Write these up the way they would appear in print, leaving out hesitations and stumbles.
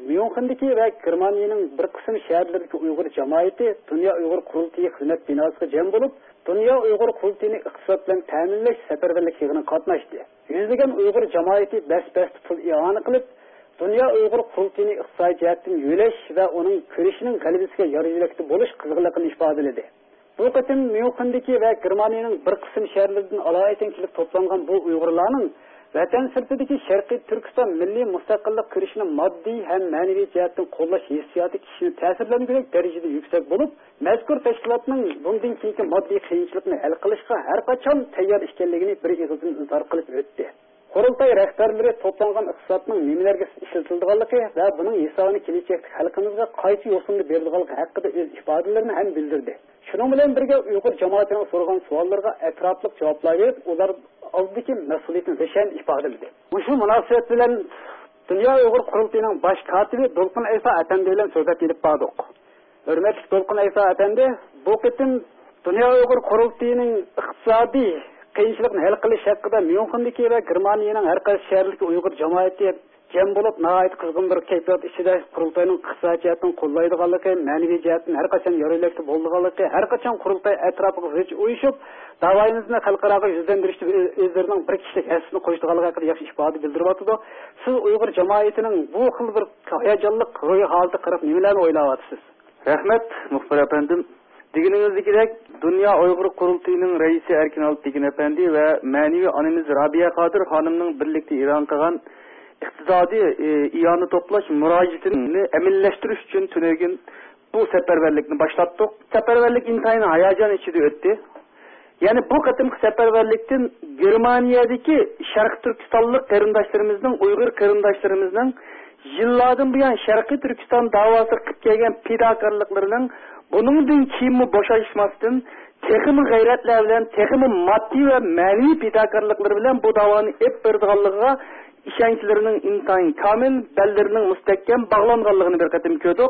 Myunxendeki ve Germaniyanın bir kısım şehirlerindeki Uygur cemaati Dünya Uygur Kurultayı hizmet binasına cem bulup Dünya Uygur Kurultayını iqtisad bilen ta'minlash seferberlik yig'inine qatnashdi. Yüzlеген Uygur cemaati bes-bes pul i'ona qilib, Dünya Uygur Kurultayını iqtisadi jihatdan yo'lash va uning kurashining g'alabasiga yaraylikda bo'lish qizg'inligini ifodaladi. Bu qatim Myunxendeki ve Germaniyanın bir kısım şehirlerinden alayeten kelib toplangan bu Uygurlarning Vatan sirtidagi Sharqiy Turkiston milliy mustaqillik kurashini moddiy ham ma'naviy jihatdan qo'llash hissiyoti kishini ta'sirlantirgan darajada yuksak bo'lib, mazkur tashkilotning bundan keyingi moddiy qiyinchilikni hal qilishga har qachon tayyor ekanligini bir ig'izdan izhor qilib o'tdi. Qurultay rahbarlari to'plangan iqtisodning nimalarga ishlatilganligi va buning hisobini kelajakda xalqimizga qaysi yo'sinda berilganligi haqida o'z ifodalarini ham bildirdi. Shuning bilan birga Uyg'ur jamoatining so'ragan savollarga atrofli javoblar berib, ular oldiki mas'uliyatni ro'shan ifodaladi. Shu munosabat bilan Dünya Uyghur Kurultayı'nın baş katibi Dolqun Aysa Efendi bilan so'zlab kelib bordik. Hurmatli Dolqun Aysa Efendi, bu qitim Dünya Uyghur Kurultayı'nın iqtisodiy qiyinchilikni hal qilish haqida Myunxendeki va Germaniyaning har qaysi shaharlik Uyg'ur jamoati jam bo'lib, nihoyat qizg'in bir kayfiyat ichida Qurultayning iqtisodiy jihatdan qo'llaydiganligi, ma'naviy jihatdan har qachon yoruylikda bo'lganligi, har qachon Qurultay atrofiga zich uyushib, da'voyimizni xalqaroga yuzlantirishda o'zlarining bir kishilik hasbini qo'yishdiganligi haqida yaxshi ifoda bildirib o'tdi. Siz Uyg'ur jamoatining bu xil bir hayajonli ro'y holati qarab nimalarni o'ylayapsiz? Rahmat, muxbir efendim. Deginingizlikidek, Dünya Uyghur Kurultayı'nın reisi Erkin Alptekin Efendi ve manevi anemiz Rabia Kadir Hanım'ın birlikte ilan kılan iqtisadi iyonu toplaş müracaatini emilleştiriş için tünegin bu seferberlikni başlattık. Seferberlik intayini hayacan içinde öttü. Yani bu katımki seferberlikten Germaniyadaki Şarkı Türkistanlık karındaşlarımızın, Uygur karındaşlarımızın yıllardan bu yan Şarkı Türkistan davası kıp gelgen pidakarlıklarının bunun kimi boşalışmasın, teximi gayretler bilen, teximi maddi ve manevi pidakarlıkları bilen bu davanı hep verdiğanlığa işençilerinin intayın kamil, bellerinin müstekkem bağlanğanlığını bir qatim köydük.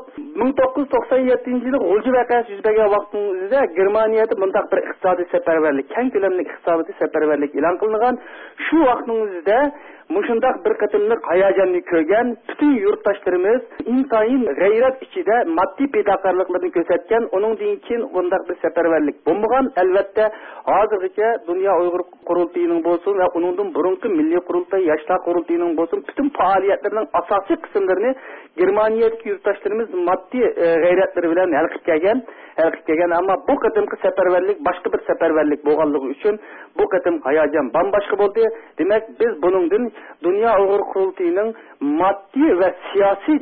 1997 yılı Gulcu vakası yüzbege vaxtınızda Germaniyada mındaq bir iqtisadi seferberlik, keng kölemli iqtisadi seferberlik ilan kılınğan. Şu vaxtınızda muşundaq bir qatimlik hayacanını köygen, bütün yurttaşlarımız intayın gayret içinde maddi pedakarlıklarını gözetken, onun dinkin mındaq bir seferberlik bulmuğan. Elbette hazırlıca Dünya Uyghur Kurultayı'nın bolsun ve onundan burunki Milli Kurultay, Yaşlar Kurultayı'nın bolsun, bütün faaliyetlerinin asasi kısımlarını Germaniyadaki yurttaşlarımız maddi gayretleri bilen elqip kelgen ama bu qatımki seferberlik başka bir seferberlik bolğanlığı üçün bu qatım hayacan bambaşka boldu. Demek biz bunundan Dünya Uyghur Kurultayı'nın maddi ve siyasi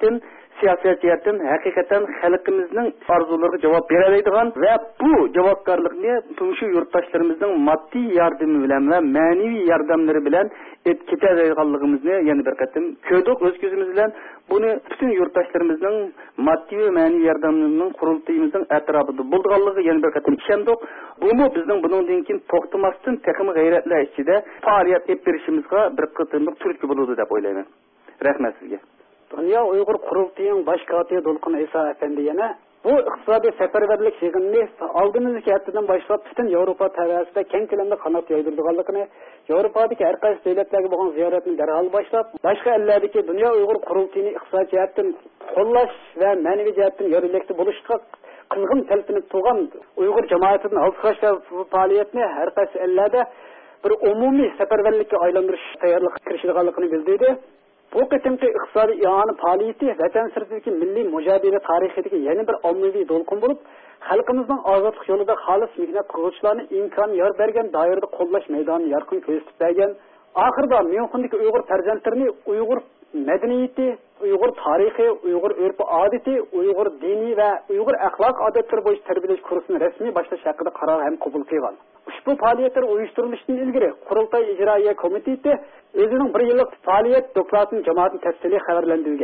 jihatdan hakikaten halkımızın arzularına cevap bereleydigan ve bu cevapkarlıkni tümüşü yurttaşlarımızın maddi yardımı bilen ve manevi yardımları bilen etkileydiganlığımızı yani bir qatım köydük öz gözümüz bilen bunu bütün yurttaşlarımızın maddi ve manevi yardımlarının Kurultayımızın etrafında bulduğanlığı yani bir qatım işendik. Bunu bizden bunun dinkin toxtamasdan teximi gayretler içinde faaliyet hep berişimizge bir qatımlık türkü buludu dep oylayman. Rahmet sizge. Dünya Uyghur Kurultayı'nın baş katibi Dolqun Aysa Efendi yana bu iqtisadi seferberlik yig'inini aldığımız haftadan başlap bütün Avrupa tarafında keng ko'lamda qanot yoydurganligini, Avrupadagi har qaysi davlatlarga bo'lgan ziyoratni darhol boshlab, boshqa ellardagi Dünya Uyghur Kurultayı'ni iqtisodiy jihatdan qo'llash va ma'naviy jihatdan yoruylikda bo'lishga qizg'in talpinib turgan Uyghur jamoatining alqash va faoliyatini har qaysi ellarda bir umumiy seferberlikka aylantirish tayyorlik kirishganligini bildirdi. Bu qitimki iqtisodi iyoni faoliyati vatan sirtidagi milliy mujodala tarixidagi yana bir ommaviy to'lqin bo'lib, xalqimizning ozodlik yo'lida xolis mehnat qiluvchilarni imkon yor bergan doirada qo'llash maydonini yorqin ko'rsatib bergan. Oxirida Myunxendagi Uyg'ur farzandlarini Uyg'ur madaniyati, Uyg'ur tarixi, Uyg'ur urf odati, Uyg'ur dini va Uyg'ur axloq odatlari bo'yicha tarbiyalash kursini rasmiy boshlash haqida qaror ham qabul qilgan. Ushbu faoliyatlar uyushtirilishdan ilgari Qurultay ijroiya komiteti o'zining bir yillik faoliyat dokladini jamoatga tafsiliy xabarlantirgan.